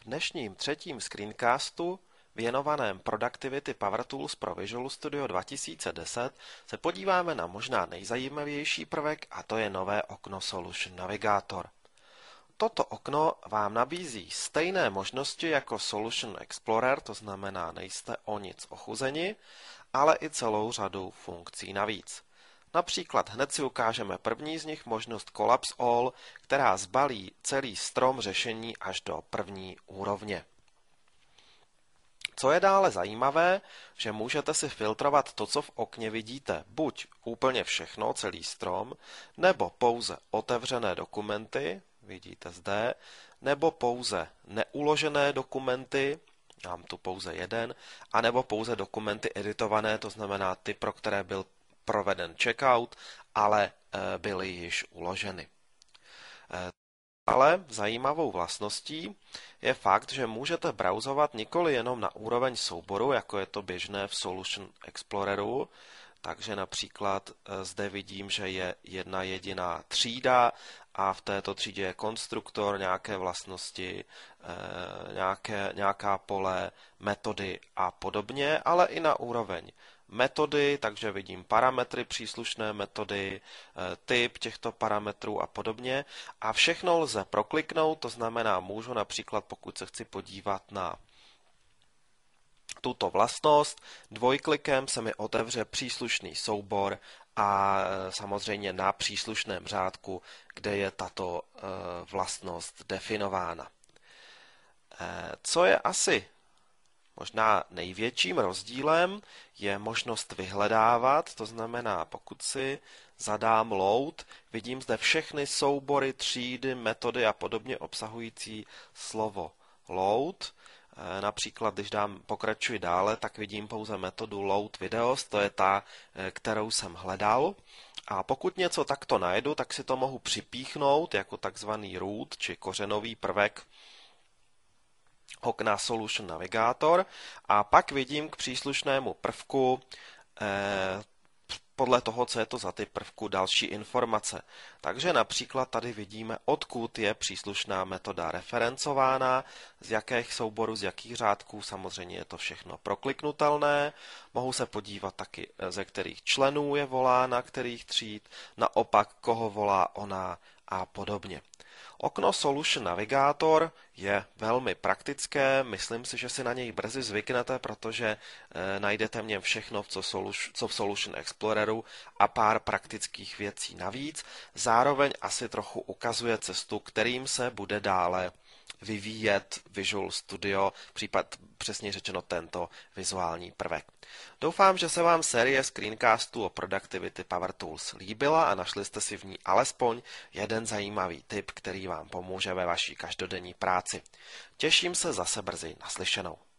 V dnešním třetím screencastu věnovaném Productivity Power Tools pro Visual Studio 2010 se podíváme na možná nejzajímavější prvek, a to je nové okno Solution Navigator. Toto okno vám nabízí stejné možnosti jako Solution Explorer, to znamená, nejste o nic ochuzeni, ale i celou řadu funkcí navíc. Například hned si ukážeme první z nich, možnost Collapse All, která zbalí celý strom řešení až do první úrovně. Co je dále zajímavé, že můžete si filtrovat to, co v okně vidíte, buď úplně všechno, celý strom, nebo pouze otevřené dokumenty, vidíte zde, nebo pouze neuložené dokumenty, mám tu pouze jeden, anebo pouze dokumenty editované, to znamená ty, pro které byl proveden checkout, ale byly již uloženy. Ale zajímavou vlastností je fakt, že můžete browsovat nikoli jenom na úroveň souboru, jako je to běžné v Solution Exploreru, takže například zde vidím, že je jedna jediná třída a v této třídě je konstruktor, nějaké vlastnosti, nějaká pole, metody a podobně, ale i na úroveň metody, takže vidím parametry příslušné metody, typ těchto parametrů a podobně. A všechno lze prokliknout, to znamená, můžu například, pokud se chci podívat na tuto vlastnost, dvojklikem se mi otevře příslušný soubor a samozřejmě na příslušném řádku, kde je tato vlastnost definována. Co je asi možná největším rozdílem, je možnost vyhledávat, to znamená, pokud si zadám load, vidím zde všechny soubory, třídy, metody a podobně obsahující slovo load. Například, když pokračuji dále, tak vidím pouze metodu load videos, to je ta, kterou jsem hledal. A pokud něco takto najdu, tak si to mohu připíchnout jako takzvaný root, či kořenový prvek okna Solution Navigator a pak vidím k příslušnému prvku podle toho, co je to za typ prvku, další informace. Takže například tady vidíme, odkud je příslušná metoda referencována, z jakých souborů, z jakých řádků, samozřejmě je to všechno prokliknutelné. Mohu se podívat taky, ze kterých členů je volána, kterých tříd, naopak, koho volá ona a podobně. Okno Solution Navigator je velmi praktické, myslím si, že si na něj brzy zvyknete, protože najdete v něm všechno, co v Solution Exploreru a pár praktických věcí navíc. Zároveň asi trochu ukazuje cestu, kterým se bude dále vyvíjet Visual Studio, přesně řečeno tento vizuální prvek. Doufám, že se vám série screencastů o Productivity Power Tools líbila a našli jste si v ní alespoň jeden zajímavý tip, který vám pomůže ve vaší každodenní práci. Těším se zase brzy naslyšenou.